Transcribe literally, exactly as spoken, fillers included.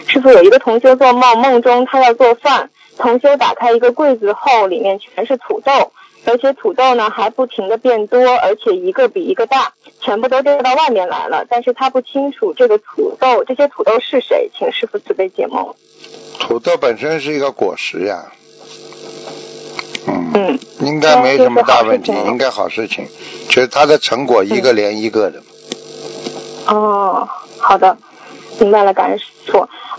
师傅，有一个同修做梦，梦中他要做饭，同修打开一个柜子后，里面全是土豆，而且土豆呢还不停的变多，而且一个比一个大，全部都掉到外面来了，但是他不清楚这个土豆，这些土豆是谁，请师傅慈悲解梦。 土豆本身是一个果实呀，嗯， 嗯， 应该没什么大问题，应该好事情，就是它的成果一个连一个的。 嗯、哦，好的，明白了，感恩师傅。